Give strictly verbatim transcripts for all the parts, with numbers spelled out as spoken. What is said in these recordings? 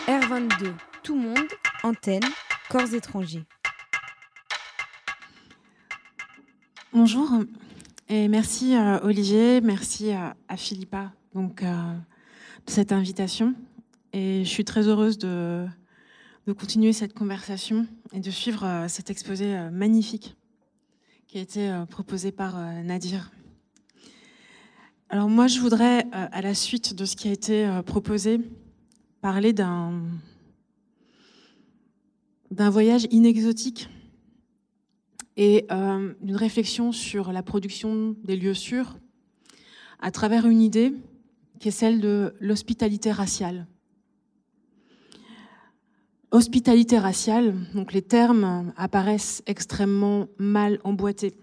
R vingt-deux, tout monde, antenne, corps étrangers. Bonjour et merci euh, Olivier, merci euh, à Philippa donc, euh, de cette invitation. Et je suis très heureuse de, de continuer cette conversation et de suivre euh, cet exposé euh, magnifique qui a été euh, proposé par euh, Nadir. Alors moi, je voudrais, euh, à la suite de ce qui a été euh, proposé, parler d'un, d'un voyage inexotique et euh, d'une réflexion sur la production des lieux sûrs à travers une idée qui est celle de l'hospitalité raciale. Hospitalité raciale, donc les termes apparaissent extrêmement mal emboîtés.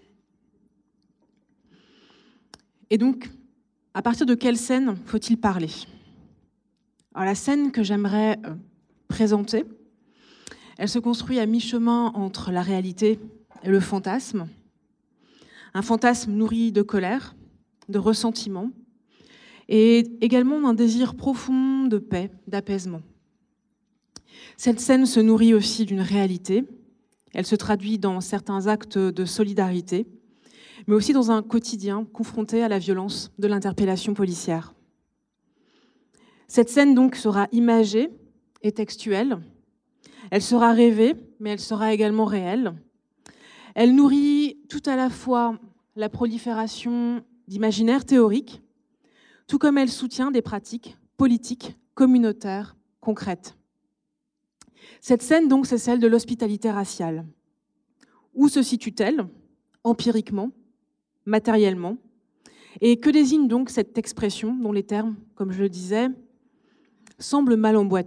Et donc, à partir de quelle scène faut-il parler ? Alors, la scène que j'aimerais euh, présenter, elle se construit à mi-chemin entre la réalité et le fantasme. Un fantasme nourri de colère, de ressentiment, et également d'un désir profond de paix, d'apaisement. Cette scène se nourrit aussi d'une réalité. Elle se traduit dans certains actes de solidarité, mais aussi dans un quotidien confronté à la violence de l'interpellation policière. Cette scène donc sera imagée et textuelle. Elle sera rêvée, mais elle sera également réelle. Elle nourrit tout à la fois la prolifération d'imaginaires théoriques, tout comme elle soutient des pratiques politiques, communautaires, concrètes. Cette scène, donc, c'est celle de l'hospitalité raciale. Où se situe-t-elle, empiriquement, matériellement ? Et que désigne donc cette expression dont les termes, comme je le disais, semblent mal emboîtés ?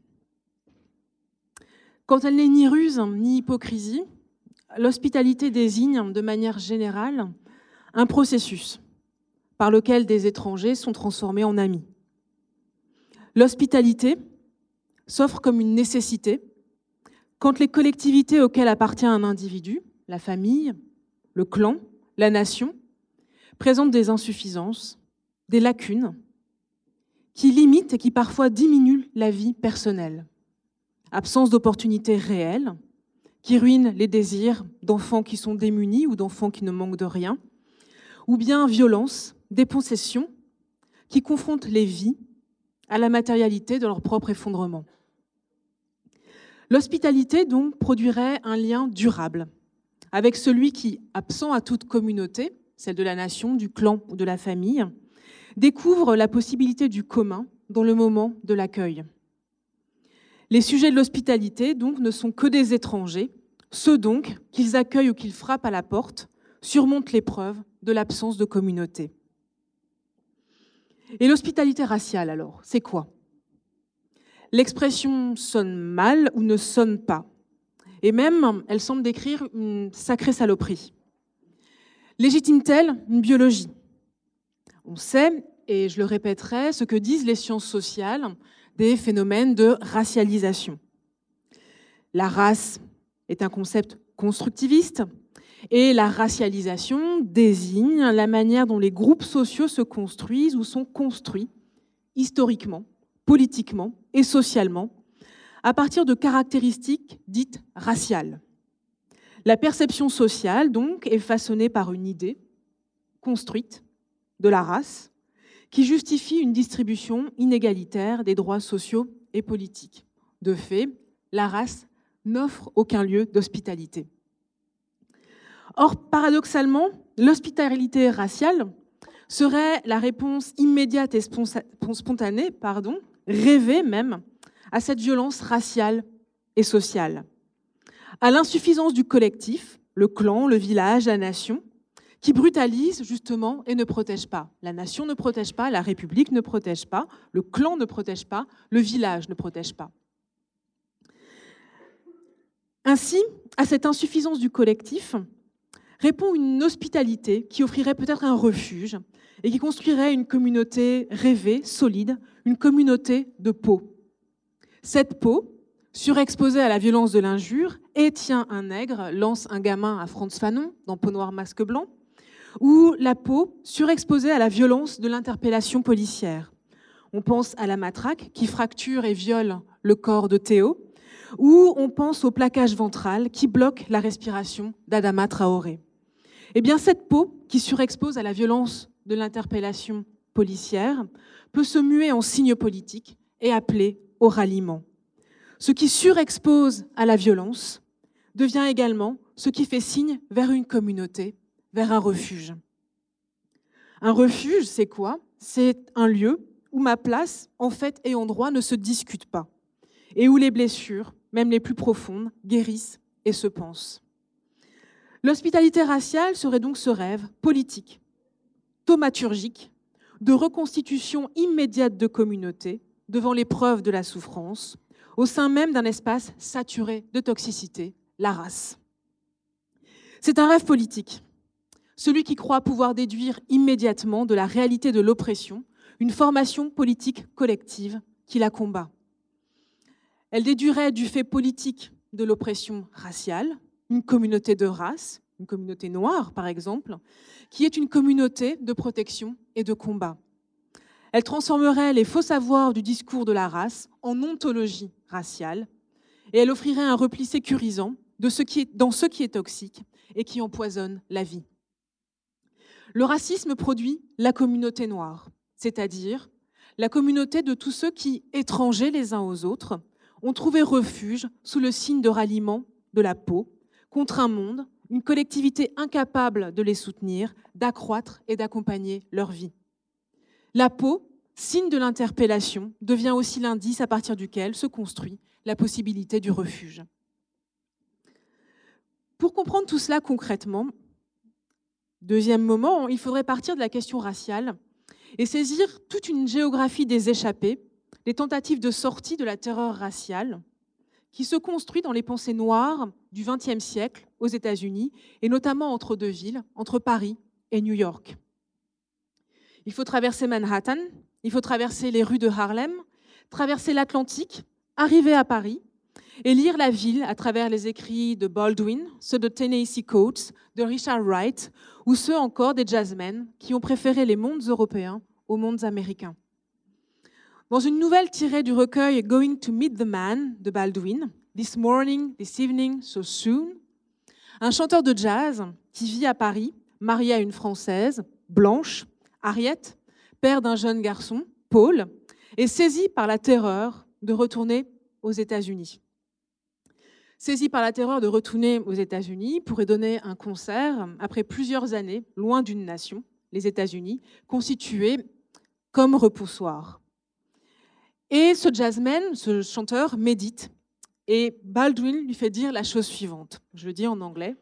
Quand elle n'est ni ruse ni hypocrisie, l'hospitalité désigne de manière générale un processus par lequel des étrangers sont transformés en amis. L'hospitalité s'offre comme une nécessité quand les collectivités auxquelles appartient un individu, la famille, le clan, la nation, présentent des insuffisances, des lacunes qui limitent et qui parfois diminuent la vie personnelle. Absence d'opportunités réelles qui ruinent les désirs d'enfants qui sont démunis ou d'enfants qui ne manquent de rien, ou bien violence, dépossession qui confrontent les vies à la matérialité de leur propre effondrement. L'hospitalité, donc, produirait un lien durable avec celui qui, absent à toute communauté, celle de la nation, du clan ou de la famille, découvre la possibilité du commun dans le moment de l'accueil. Les sujets de l'hospitalité, donc, ne sont que des étrangers, ceux donc qu'ils accueillent ou qu'ils frappent à la porte surmontent l'épreuve de l'absence de communauté. Et l'hospitalité raciale, alors, c'est quoi ? L'expression sonne mal ou ne sonne pas. Et même, elle semble décrire une sacrée saloperie. Légitime-t-elle une biologie ? On sait, et je le répéterai, ce que disent les sciences sociales des phénomènes de racialisation. La race est un concept constructiviste et la racialisation désigne la manière dont les groupes sociaux se construisent ou sont construits historiquement, politiquement et socialement à partir de caractéristiques dites raciales. La perception sociale, donc, est façonnée par une idée construite de la race qui justifie une distribution inégalitaire des droits sociaux et politiques. De fait, la race n'offre aucun lieu d'hospitalité. Or, paradoxalement, l'hospitalité raciale serait la réponse immédiate et spontanée, pardon, rêvée même, à cette violence raciale et sociale, à l'insuffisance du collectif, le clan, le village, la nation, qui brutalise justement et ne protège pas. La nation ne protège pas, la République ne protège pas, le clan ne protège pas, le village ne protège pas. Ainsi, à cette insuffisance du collectif, répond une hospitalité qui offrirait peut-être un refuge et qui construirait une communauté rêvée, solide, une communauté de peau. Cette peau, surexposée à la violence de l'injure, et tient un nègre, lance un gamin à Frantz Fanon dans Peau noire, masque blanc, ou la peau surexposée à la violence de l'interpellation policière. On pense à la matraque qui fracture et viole le corps de Théo, ou on pense au plaquage ventral qui bloque la respiration d'Adama Traoré. Eh bien, cette peau qui surexpose à la violence de l'interpellation policière peut se muer en signe politique et appeler au ralliement. Ce qui surexpose à la violence devient également ce qui fait signe vers une communauté, vers un refuge. Un refuge, c'est quoi? C'est un lieu où ma place, en fait et en droit, ne se discute pas, et où les blessures, même les plus profondes, guérissent et se pansent. L'hospitalité raciale serait donc ce rêve politique, thaumaturgique, de reconstitution immédiate de communautés devant l'épreuve de la souffrance, au sein même d'un espace saturé de toxicité, la race. C'est un rêve politique, celui qui croit pouvoir déduire immédiatement de la réalité de l'oppression une formation politique collective qui la combat. Elle déduirait du fait politique de l'oppression raciale, une communauté de race, une communauté noire par exemple, qui est une communauté de protection et de combat. Elle transformerait les faux savoirs du discours de la race en ontologie raciale et elle offrirait un repli sécurisant de ce qui est, dans ce qui est toxique et qui empoisonne la vie. Le racisme produit la communauté noire, c'est-à-dire la communauté de tous ceux qui, étrangers les uns aux autres, ont trouvé refuge sous le signe de ralliement de la peau contre un monde, une collectivité incapable de les soutenir, d'accroître et d'accompagner leur vie. La peau, signe de l'interpellation, devient aussi l'indice à partir duquel se construit la possibilité du refuge. Pour comprendre tout cela concrètement, deuxième moment, il faudrait partir de la question raciale et saisir toute une géographie des échappés, les tentatives de sortie de la terreur raciale, qui se construit dans les pensées noires du vingtième siècle aux États-Unis, et notamment entre deux villes, entre Paris et New York. Il faut traverser Manhattan, il faut traverser les rues de Harlem, traverser l'Atlantique, arriver à Paris et lire la ville à travers les écrits de Baldwin, ceux de Ta-Nehisi Coates, de Richard Wright, ou ceux encore des jazzmen qui ont préféré les mondes européens aux mondes américains. Dans une nouvelle tirée du recueil Going to Meet the Man de Baldwin, This Morning, This Evening, So Soon, un chanteur de jazz qui vit à Paris, marié à une Française, blanche, Harriet, père d'un jeune garçon, Paul, est saisi par la terreur de retourner aux États-Unis. Saisi par la terreur de retourner aux États-Unis, pourrait donner un concert après plusieurs années, loin d'une nation, les États-Unis, constituée comme repoussoir. Et ce jazzman, ce chanteur, médite, et Baldwin lui fait dire la chose suivante. Je le dis en anglais.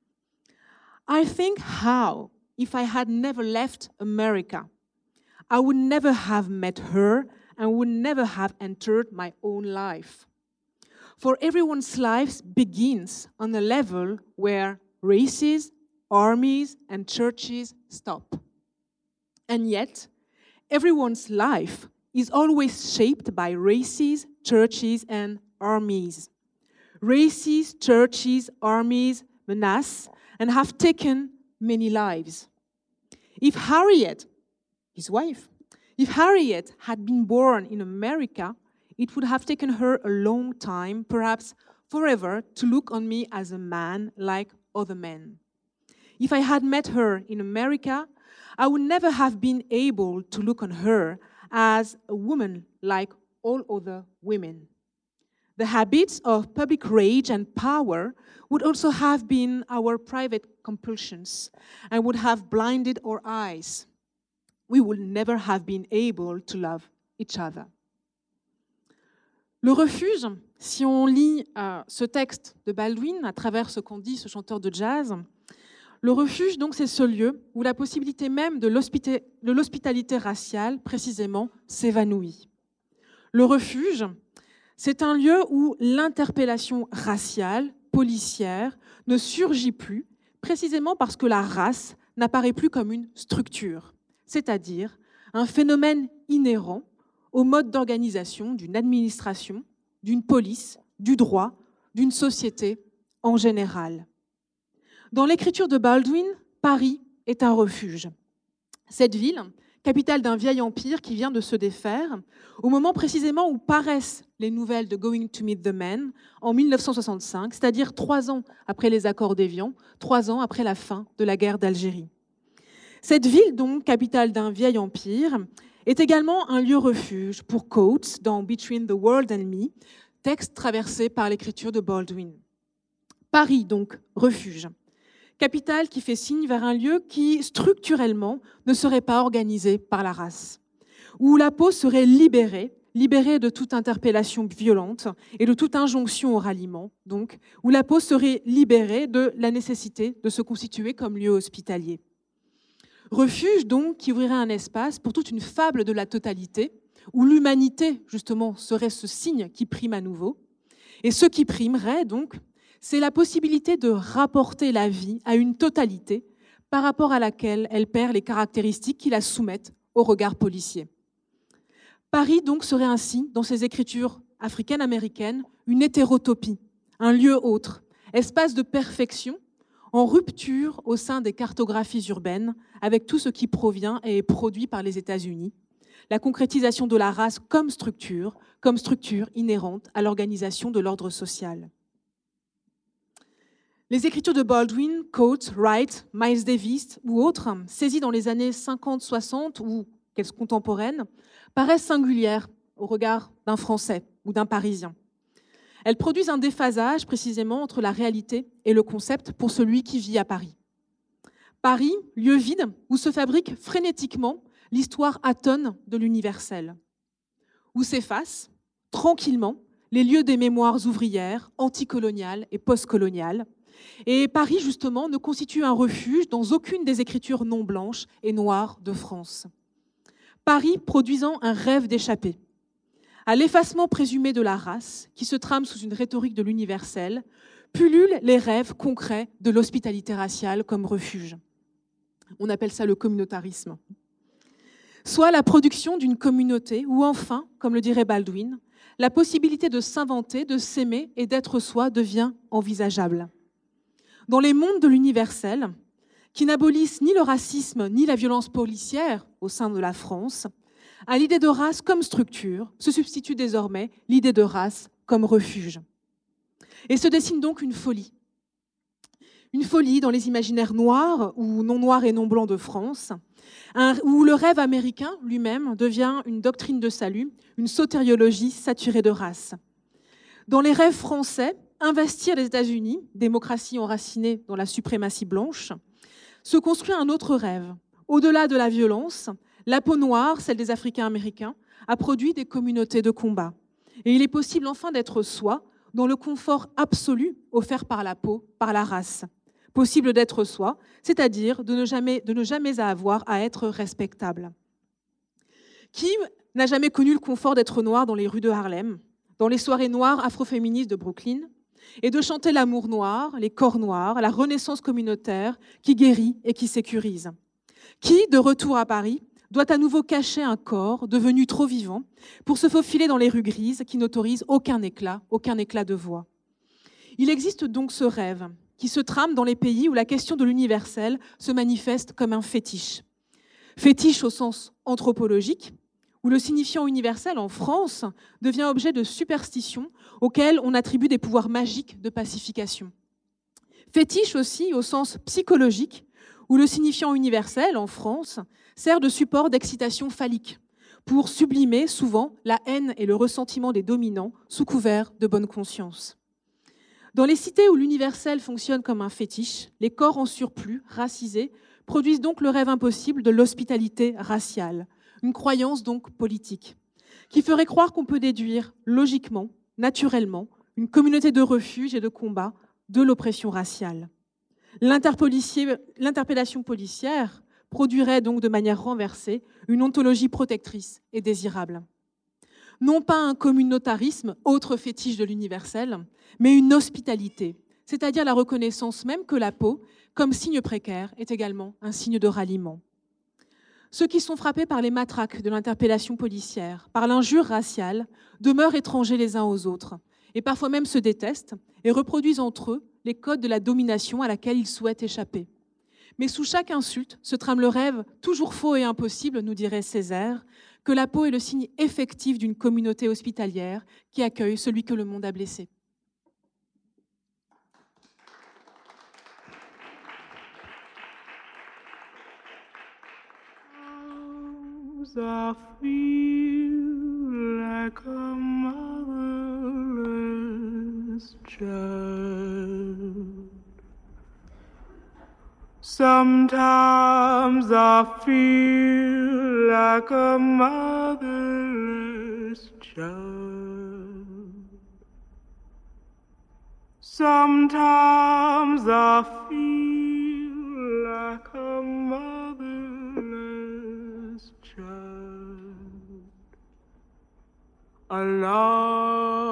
I think how, if I had never left America, I would never have met her and would never have entered my own life. For everyone's life begins on a level where races, armies, and churches stop. And yet, everyone's life is always shaped by races, churches, and armies. Races, churches, armies menace and have taken many lives. If Harriet, his wife, if Harriet had been born in America, it would have taken her a long time, perhaps forever, to look on me as a man like other men. If I had met her in America, I would never have been able to look on her as a woman like all other women. The habits of public rage and power would also have been our private compulsions and would have blinded our eyes. We would never have been able to love each other. Le refuge, si on lit euh, ce texte de Baldwin à travers ce qu'en dit ce chanteur de jazz, le refuge, donc, c'est ce lieu où la possibilité même de l'hospita- de l'hospitalité raciale, précisément, s'évanouit. Le refuge, c'est un lieu où l'interpellation raciale, policière, ne surgit plus, précisément parce que la race n'apparaît plus comme une structure, c'est-à-dire un phénomène inhérent au mode d'organisation d'une administration, d'une police, du droit, d'une société en général. Dans l'écriture de Baldwin, Paris est un refuge. Cette ville, capitale d'un vieil empire qui vient de se défaire, au moment précisément où paraissent les nouvelles de Going to Meet the Man en mille neuf cent soixante-cinq, c'est-à-dire trois ans après les accords d'Évian, trois ans après la fin de la guerre d'Algérie. Cette ville, donc, capitale d'un vieil empire, est également un lieu refuge pour Coates dans Between the World and Me, texte traversé par l'écriture de Baldwin. Paris, donc, refuge. Capitale qui fait signe vers un lieu qui, structurellement, ne serait pas organisé par la race, où la peau serait libérée, libérée de toute interpellation violente et de toute injonction au ralliement, donc, où la peau serait libérée de la nécessité de se constituer comme lieu hospitalier. Refuge, donc, qui ouvrirait un espace pour toute une fable de la totalité, où l'humanité, justement, serait ce signe qui prime à nouveau. Et ce qui primerait, donc, c'est la possibilité de rapporter la vie à une totalité par rapport à laquelle elle perd les caractéristiques qui la soumettent au regard policier. Paris, donc, serait ainsi, dans ses écritures africaines-américaines, une hétérotopie, un lieu autre, espace de perfection, en rupture au sein des cartographies urbaines avec tout ce qui provient et est produit par les États-Unis, la concrétisation de la race comme structure, comme structure inhérente à l'organisation de l'ordre social. Les écritures de Baldwin, Coates, Wright, Miles Davis ou autres, saisies dans les années cinquante soixante ou qu'elles contemporaines, paraissent singulières au regard d'un Français ou d'un Parisien. Elles produisent un déphasage précisément entre la réalité et le concept pour celui qui vit à Paris. Paris, lieu vide où se fabrique frénétiquement l'histoire atone de l'universel, où s'effacent tranquillement les lieux des mémoires ouvrières, anticoloniales et postcoloniales. Et Paris, justement, ne constitue un refuge dans aucune des écritures non blanches et noires de France. Paris produisant un rêve d'échappée à l'effacement présumé de la race, qui se trame sous une rhétorique de l'universel, pullulent les rêves concrets de l'hospitalité raciale comme refuge. On appelle ça le communautarisme. Soit la production d'une communauté, ou enfin, comme le dirait Baldwin, la possibilité de s'inventer, de s'aimer et d'être soi devient envisageable. Dans les mondes de l'universel, qui n'abolissent ni le racisme ni la violence policière au sein de la France, à l'idée de race comme structure se substitue désormais l'idée de race comme refuge. Et se dessine donc une folie. Une folie dans les imaginaires noirs ou non noirs et non blancs de France, un, où le rêve américain lui-même devient une doctrine de salut, une sotériologie saturée de race. Dans les rêves français, investir les États-Unis, démocratie enracinée dans la suprématie blanche, se construit un autre rêve. Au-delà de la violence, la peau noire, celle des Africains américains, a produit des communautés de combat. Et il est possible enfin d'être soi dans le confort absolu offert par la peau, par la race. Possible d'être soi, c'est-à-dire de ne jamais, de ne jamais avoir à être respectable. Qui n'a jamais connu le confort d'être noir dans les rues de Harlem, dans les soirées noires afroféministes de Brooklyn, et de chanter l'amour noir, les corps noirs, la renaissance communautaire qui guérit et qui sécurise? Qui, de retour à Paris, doit à nouveau cacher un corps devenu trop vivant pour se faufiler dans les rues grises qui n'autorisent aucun éclat, aucun éclat de voix? Il existe donc ce rêve qui se trame dans les pays où la question de l'universel se manifeste comme un fétiche. Fétiche au sens anthropologique, où le signifiant universel en France devient objet de superstitions auxquelles on attribue des pouvoirs magiques de pacification. Fétiche aussi au sens psychologique, où le signifiant universel en France sert de support d'excitation phallique pour sublimer souvent la haine et le ressentiment des dominants sous couvert de bonne conscience. Dans les cités où l'universel fonctionne comme un fétiche, les corps en surplus, racisés, produisent donc le rêve impossible de l'hospitalité raciale, une croyance donc politique, qui ferait croire qu'on peut déduire logiquement, naturellement, une communauté de refuge et de combat de l'oppression raciale. L'interpellation policière produirait donc de manière renversée une ontologie protectrice et désirable. Non pas un communautarisme, autre fétiche de l'universel, mais une hospitalité, c'est-à-dire la reconnaissance même que la peau, comme signe précaire, est également un signe de ralliement. Ceux qui sont frappés par les matraques de l'interpellation policière, par l'injure raciale, demeurent étrangers les uns aux autres, et parfois même se détestent et reproduisent entre eux les codes de la domination à laquelle ils souhaitent échapper. Mais sous chaque insulte se trame le rêve, toujours faux et impossible, nous dirait Césaire, que la peau est le signe effectif d'une communauté hospitalière qui accueille celui que le monde a blessé. I feel like a motherless child. Sometimes I feel like a motherless child. Sometimes I feel like a motherless child. A love